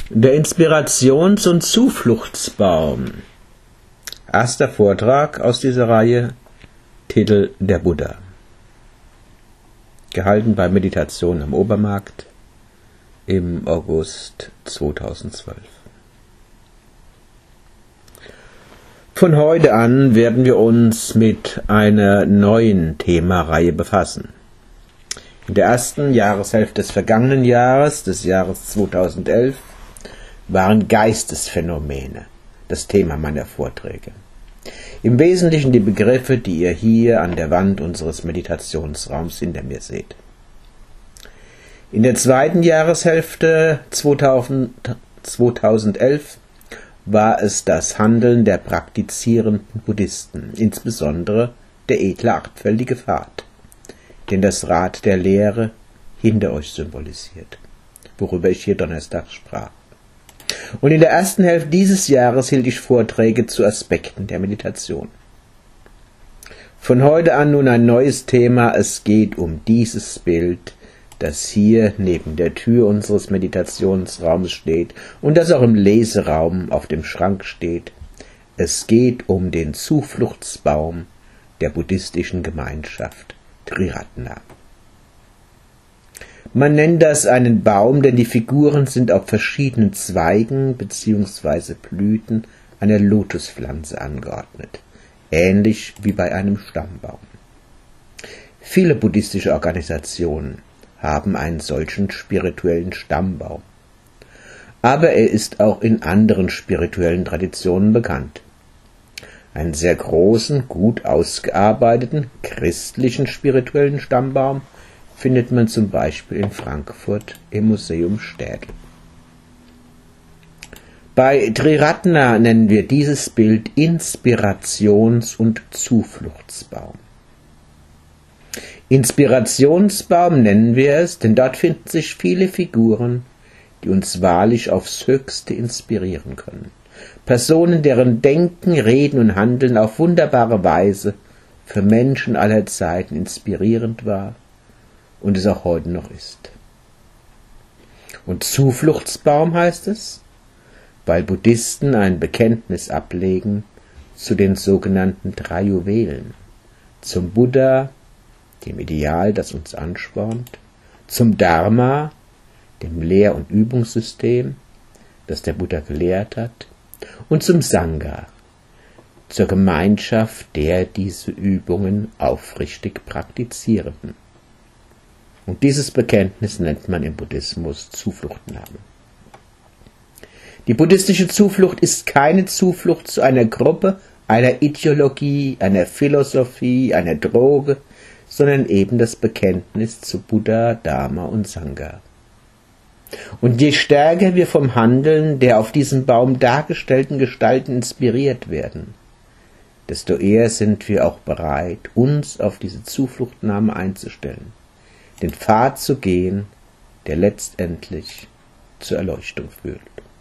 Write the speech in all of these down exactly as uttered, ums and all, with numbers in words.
Der Inspirations- und Zufluchtsbaum. Erster Vortrag aus dieser Reihe, Titel Der Buddha. Gehalten bei Meditation am Obermarkt im August zweitausendzwölf. Von heute an werden wir uns mit einer neuen Themareihe befassen. In der ersten Jahreshälfte des vergangenen Jahres, des Jahres zweitausendelf, waren Geistesphänomene das Thema meiner Vorträge. Im Wesentlichen die Begriffe, die ihr hier an der Wand unseres Meditationsraums hinter mir seht. In der zweiten Jahreshälfte zweitausendelf war es das Handeln der praktizierenden Buddhisten, insbesondere der edle achtfältige Pfad, den das Rad der Lehre hinter euch symbolisiert, worüber ich hier Donnerstag sprach. Und in der ersten Hälfte dieses Jahres hielt ich Vorträge zu Aspekten der Meditation. Von heute an nun ein neues Thema. Es geht um dieses Bild, das hier neben der Tür unseres Meditationsraumes steht und das auch im Leseraum auf dem Schrank steht. Es geht um den Zufluchtsbaum der buddhistischen Gemeinschaft Triratna. Man nennt das einen Baum, denn die Figuren sind auf verschiedenen Zweigen bzw. Blüten einer Lotuspflanze angeordnet, ähnlich wie bei einem Stammbaum. Viele buddhistische Organisationen haben einen solchen spirituellen Stammbaum, aber er ist auch in anderen spirituellen Traditionen bekannt. Einen sehr großen, gut ausgearbeiteten, christlichen spirituellen Stammbaum findet man zum Beispiel in Frankfurt im Museum Städel. Bei Triratna nennen wir dieses Bild Inspirations- und Zufluchtsbaum. Inspirationsbaum nennen wir es, denn dort finden sich viele Figuren, die uns wahrlich aufs Höchste inspirieren können. Personen, deren Denken, Reden und Handeln auf wunderbare Weise für Menschen aller Zeiten inspirierend war und es auch heute noch ist. Und Zufluchtsbaum heißt es, weil Buddhisten ein Bekenntnis ablegen zu den sogenannten drei Juwelen, zum Buddha, dem Ideal, das uns anspornt, zum Dharma, dem Lehr- und Übungssystem, das der Buddha gelehrt hat, und zum Sangha, zur Gemeinschaft der diese Übungen aufrichtig Praktizierenden. Und dieses Bekenntnis nennt man im Buddhismus Zufluchtnahme. Die buddhistische Zuflucht ist keine Zuflucht zu einer Gruppe, einer Ideologie, einer Philosophie, einer Droge, sondern eben das Bekenntnis zu Buddha, Dharma und Sangha. Und je stärker wir vom Handeln der auf diesem Baum dargestellten Gestalten inspiriert werden, desto eher sind wir auch bereit, uns auf diese Zufluchtnahme einzustellen, den Pfad zu gehen, der letztendlich zur Erleuchtung führt.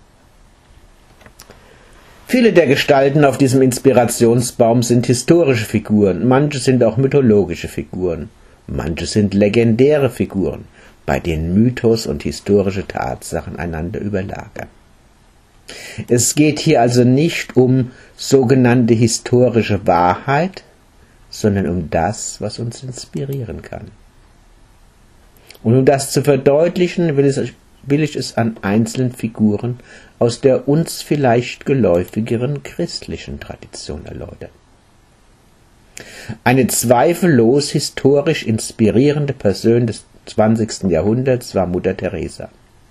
Viele der Gestalten auf diesem Inspirationsbaum sind historische Figuren, manche sind auch mythologische Figuren, manche sind legendäre Figuren, bei denen Mythos und historische Tatsachen einander überlagern. Es geht hier also nicht um sogenannte historische Wahrheit, sondern um das, was uns inspirieren kann. Und um das zu verdeutlichen, will, es, will ich es an einzelnen Figuren aus der uns vielleicht geläufigeren christlichen Tradition erläutern. Eine zweifellos historisch inspirierende Person des zwanzigsten Jahrhunderts war Mutter Teresa.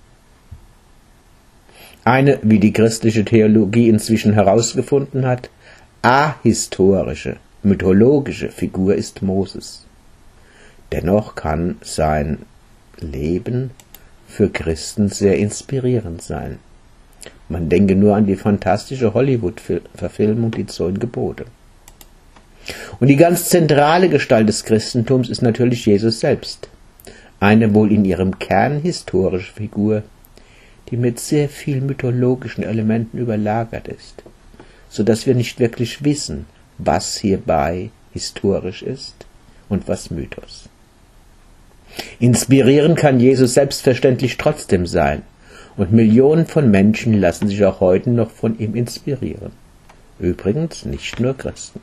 Eine, wie die christliche Theologie inzwischen herausgefunden hat, ahistorische, mythologische Figur ist Moses. Dennoch kann sein Leben für Christen sehr inspirierend sein. Man denke nur an die fantastische Hollywood-Verfilmung Die Zehn Gebote. Und die ganz zentrale Gestalt des Christentums ist natürlich Jesus selbst. Eine wohl in ihrem Kern historische Figur, die mit sehr viel mythologischen Elementen überlagert ist, so dass wir nicht wirklich wissen, was hierbei historisch ist und was Mythos. Inspirieren kann Jesus selbstverständlich trotzdem sein, Und Millionen von Menschen lassen sich auch heute noch von ihm inspirieren. Übrigens nicht nur Christen.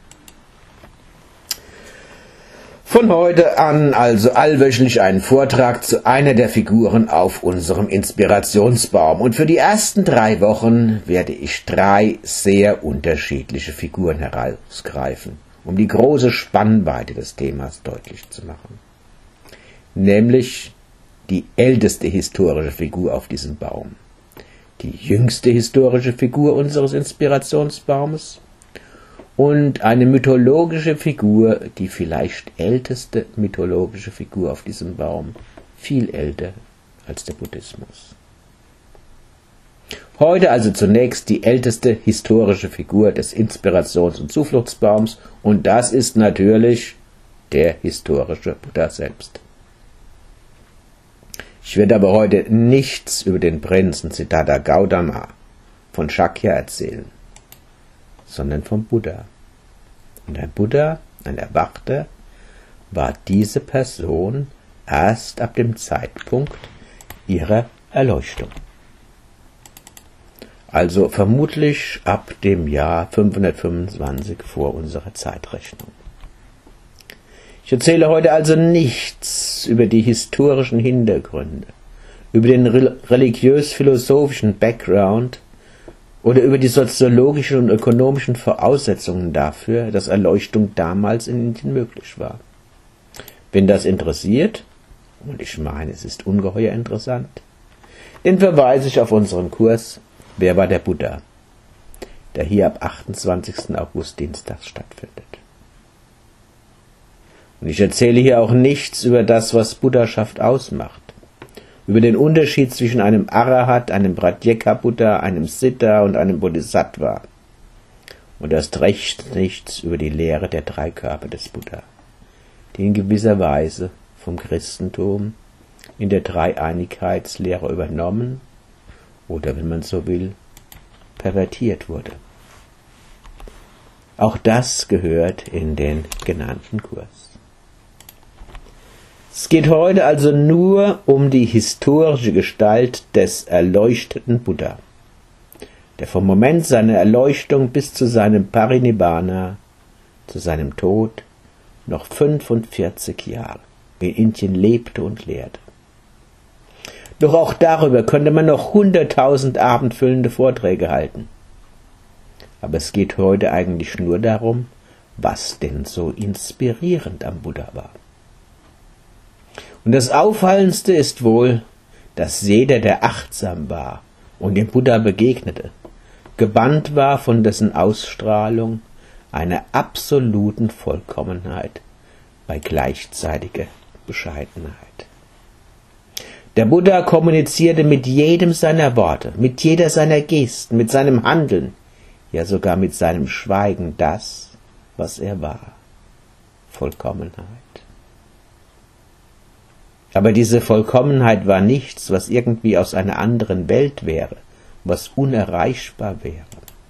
Von heute an also allwöchentlich einen Vortrag zu einer der Figuren auf unserem Inspirationsbaum. Und für die ersten drei Wochen werde ich drei sehr unterschiedliche Figuren herausgreifen, um die große Spannweite des Themas deutlich zu machen. Nämlich die älteste historische Figur auf diesem Baum, die jüngste historische Figur unseres Inspirationsbaumes und eine mythologische Figur, die vielleicht älteste mythologische Figur auf diesem Baum, viel älter als der Buddhismus. Heute also zunächst die älteste historische Figur des Inspirations- und Zufluchtsbaums, und das ist natürlich der historische Buddha selbst. Ich werde aber heute nichts über den Prinzen Siddhartha Gautama von Shakya erzählen, sondern vom Buddha. Und ein Buddha, ein Erwachter, war diese Person erst ab dem Zeitpunkt ihrer Erleuchtung. Also vermutlich ab dem Jahr fünfhundertfünfundzwanzig vor unserer Zeitrechnung. Ich erzähle heute also nichts über die historischen Hintergründe, über den religiös-philosophischen Background oder über die soziologischen und ökonomischen Voraussetzungen dafür, dass Erleuchtung damals in Indien möglich war. Wenn das interessiert, und ich meine, es ist ungeheuer interessant, dann verweise ich auf unseren Kurs Wer war der Buddha?, der hier ab achtundzwanzigsten August dienstags stattfindet. Und ich erzähle hier auch nichts über das, was Buddhaschaft ausmacht, über den Unterschied zwischen einem Arahat, einem Pratyeka-Buddha, einem Siddha und einem Bodhisattva. Und erst recht nichts über die Lehre der drei Körper des Buddha, die in gewisser Weise vom Christentum in der Dreieinigkeitslehre übernommen oder, wenn man so will, pervertiert wurde. Auch das gehört in den genannten Kurs. Es geht heute also nur um die historische Gestalt des erleuchteten Buddha, der vom Moment seiner Erleuchtung bis zu seinem Parinibbana, zu seinem Tod, noch fünfundvierzig Jahre in Indien lebte und lehrte. Doch auch darüber könnte man noch hunderttausend abendfüllende Vorträge halten. Aber es geht heute eigentlich nur darum, was denn so inspirierend am Buddha war. Und das Auffallendste ist wohl, dass jeder, der achtsam war und dem Buddha begegnete, gebannt war von dessen Ausstrahlung einer absoluten Vollkommenheit bei gleichzeitiger Bescheidenheit. Der Buddha kommunizierte mit jedem seiner Worte, mit jeder seiner Gesten, mit seinem Handeln, ja sogar mit seinem Schweigen das, was er war: Vollkommenheit. Aber diese Vollkommenheit war nichts, was irgendwie aus einer anderen Welt wäre, was unerreichbar wäre.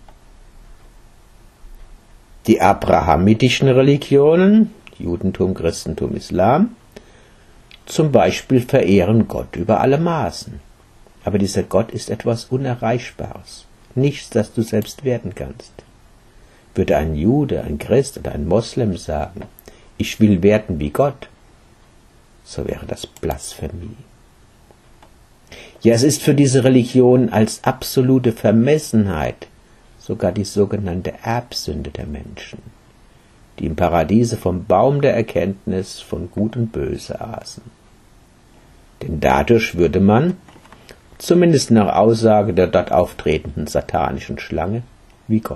Die abrahamitischen Religionen, Judentum, Christentum, Islam, zum Beispiel verehren Gott über alle Maßen. Aber dieser Gott ist etwas Unerreichbares, nichts, das du selbst werden kannst. Würde ein Jude, ein Christ oder ein Moslem sagen, ich will werden wie Gott, so wäre das Blasphemie. Ja, es ist für diese Religion als absolute Vermessenheit sogar die sogenannte Erbsünde der Menschen, die im Paradiese vom Baum der Erkenntnis von Gut und Böse aßen. Denn dadurch würde man, zumindest nach Aussage der dort auftretenden satanischen Schlange, wie Gott.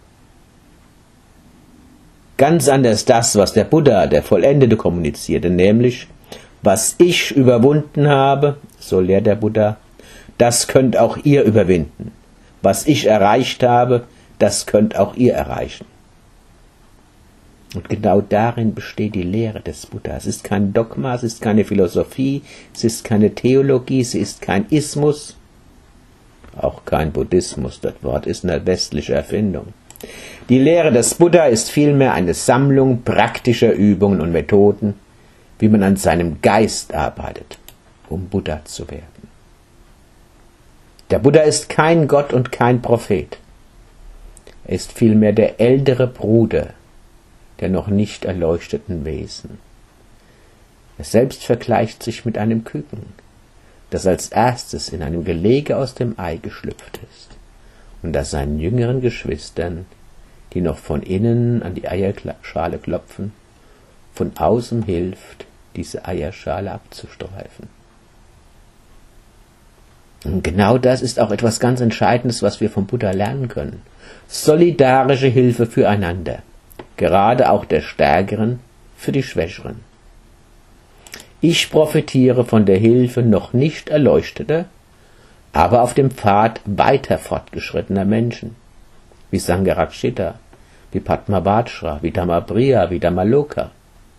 Ganz anders das, was der Buddha, der Vollendete, kommunizierte, nämlich: Was ich überwunden habe, so lehrt der Buddha, das könnt auch ihr überwinden. Was ich erreicht habe, das könnt auch ihr erreichen. Und genau darin besteht die Lehre des Buddha. Es ist kein Dogma, es ist keine Philosophie, es ist keine Theologie, es ist kein Ismus, auch kein Buddhismus. Das Wort ist eine westliche Erfindung. Die Lehre des Buddha ist vielmehr eine Sammlung praktischer Übungen und Methoden, wie man an seinem Geist arbeitet, um Buddha zu werden. Der Buddha ist kein Gott und kein Prophet. Er ist vielmehr der ältere Bruder der noch nicht erleuchteten Wesen. Er selbst vergleicht sich mit einem Küken, das als erstes in einem Gelege aus dem Ei geschlüpft ist und das seinen jüngeren Geschwistern, die noch von innen an die Eierschale klopfen, von außen hilft, diese Eierschale abzustreifen. Und genau das ist auch etwas ganz Entscheidendes, was wir vom Buddha lernen können. Solidarische Hilfe füreinander, gerade auch der Stärkeren für die Schwächeren. Ich profitiere von der Hilfe noch nicht Erleuchteter, aber auf dem Pfad weiter fortgeschrittener Menschen, wie Sangharakshita, wie Padmabhadra, wie Dhammapriya, wie Dhammaloka.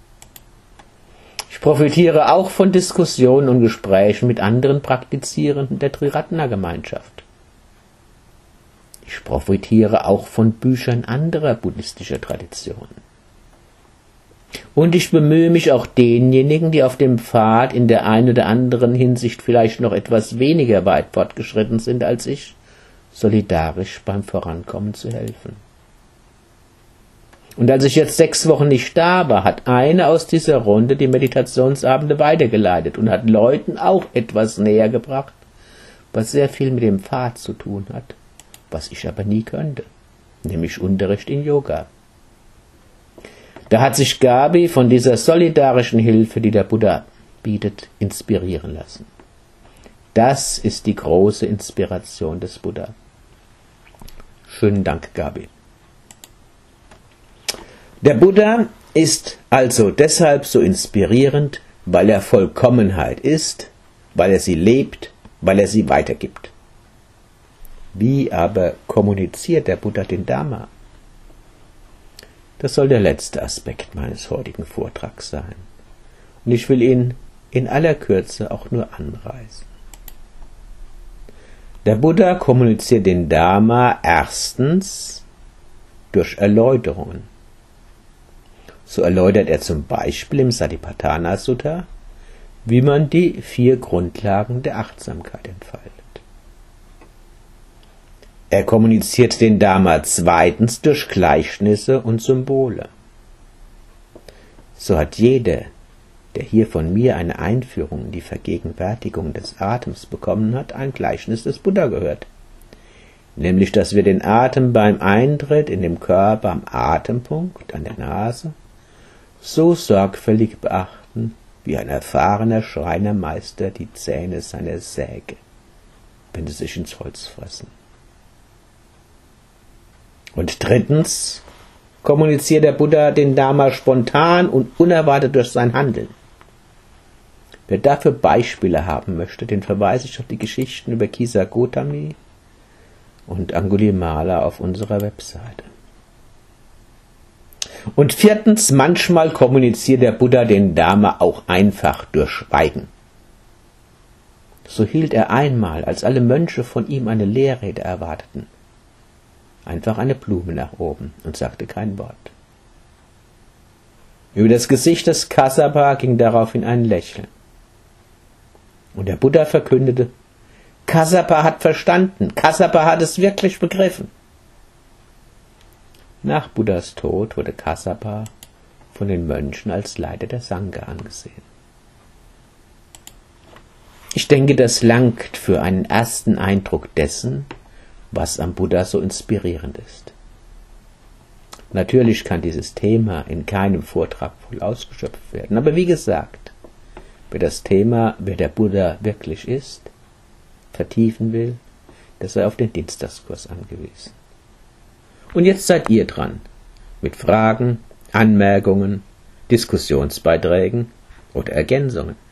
Ich profitiere auch von Diskussionen und Gesprächen mit anderen Praktizierenden der Triratna-Gemeinschaft. Ich profitiere auch von Büchern anderer buddhistischer Traditionen. Und ich bemühe mich auch denjenigen, die auf dem Pfad in der einen oder anderen Hinsicht vielleicht noch etwas weniger weit fortgeschritten sind als ich, solidarisch beim Vorankommen zu helfen. Und als ich jetzt sechs Wochen nicht da war, hat eine aus dieser Runde die Meditationsabende weitergeleitet und hat Leuten auch etwas näher gebracht, was sehr viel mit dem Pfad zu tun hat, was ich aber nie könnte, nämlich Unterricht in Yoga. Da hat sich Gabi von dieser solidarischen Hilfe, die der Buddha bietet, inspirieren lassen. Das ist die große Inspiration des Buddha. Schönen Dank, Gabi. Der Buddha ist also deshalb so inspirierend, weil er Vollkommenheit ist, weil er sie lebt, weil er sie weitergibt. Wie aber kommuniziert der Buddha den Dharma? Das soll der letzte Aspekt meines heutigen Vortrags sein. Und ich will ihn in aller Kürze auch nur anreißen. Der Buddha kommuniziert den Dharma erstens durch Erläuterungen. So erläutert er zum Beispiel im Satipatthana Sutta, wie man die vier Grundlagen der Achtsamkeit entfaltet. Er kommuniziert den Dharma zweitens durch Gleichnisse und Symbole. So hat jeder, der hier von mir eine Einführung in die Vergegenwärtigung des Atems bekommen hat, ein Gleichnis des Buddha gehört. Nämlich, dass wir den Atem beim Eintritt in den Körper am Atempunkt, an der Nase, so sorgfältig beachten, wie ein erfahrener Schreinermeister die Zähne seiner Säge, wenn sie sich ins Holz fressen. Und drittens kommuniziert der Buddha den Dharma spontan und unerwartet durch sein Handeln. Wer dafür Beispiele haben möchte, den verweise ich auf die Geschichten über Kisa Gotami und Angulimala auf unserer Webseite. Und viertens, manchmal kommuniziert der Buddha den Dharma auch einfach durch Schweigen. So hielt er einmal, als alle Mönche von ihm eine Lehrrede erwarteten, einfach eine Blume nach oben und sagte kein Wort. Über das Gesicht des Kassapa ging daraufhin ein Lächeln. Und der Buddha verkündete, Kassapa hat verstanden, Kassapa hat es wirklich begriffen. Nach Buddhas Tod wurde Kassapa von den Mönchen als Leiter der Sangha angesehen. Ich denke, das langt für einen ersten Eindruck dessen, was am Buddha so inspirierend ist. Natürlich kann dieses Thema in keinem Vortrag voll ausgeschöpft werden, aber wie gesagt, wer das Thema, wer der Buddha wirklich ist, vertiefen will, der sei auf den Dienstagskurs angewiesen. Und jetzt seid ihr dran, mit Fragen, Anmerkungen, Diskussionsbeiträgen oder Ergänzungen.